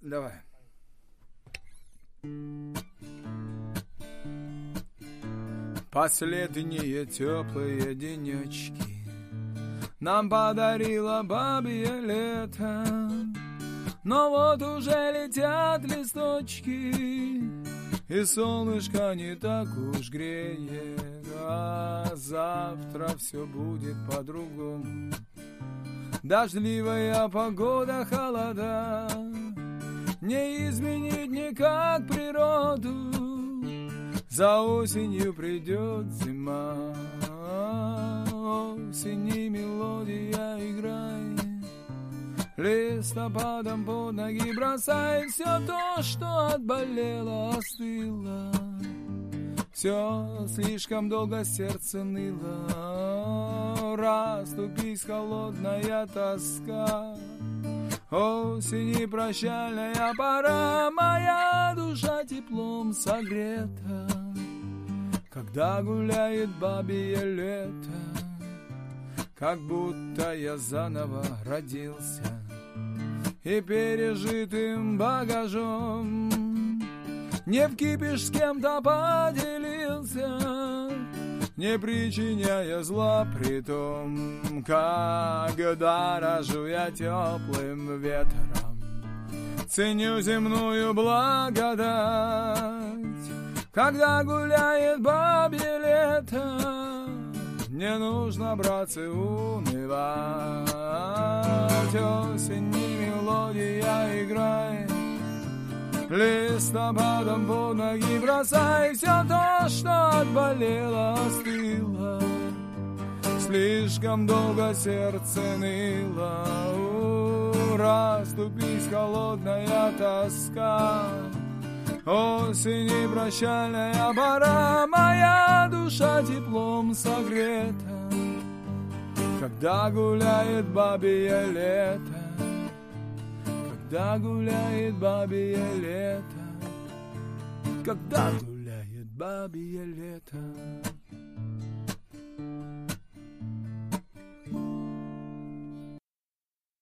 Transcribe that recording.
Давай. Последние теплые денечки нам подарило бабье лето, но вот уже летят листочки, и солнышко не так уж греет, а завтра все будет по-другому. Дождливая погода, холода, не изменить никак природу. За осенью придет зима, осенней мелодия играет, листопадом под ноги бросай все то, что отболело, остыло. Все слишком долго сердце ныло, расступись, холодная тоска. Осени прощальная пора, моя душа теплом согрета, когда гуляет бабье лето, как будто я заново родился, и пережитым багажом не вкипишь, с кем-то поделился, не причиняя зла при том, когда дорожу я теплым ветром. Ценю земную благодать, когда гуляет бабье лето, не нужно, братцы, унывать. Осенью мелодия играет, листопадом под ноги бросай все то, что отболело, остыло. Слишком долго сердце ныло, расступись, холодная тоска. Осени прощальная пора, моя душа теплом согрета, когда гуляет бабье лето, когда гуляет бабье лето, когда гуляет бабье лето.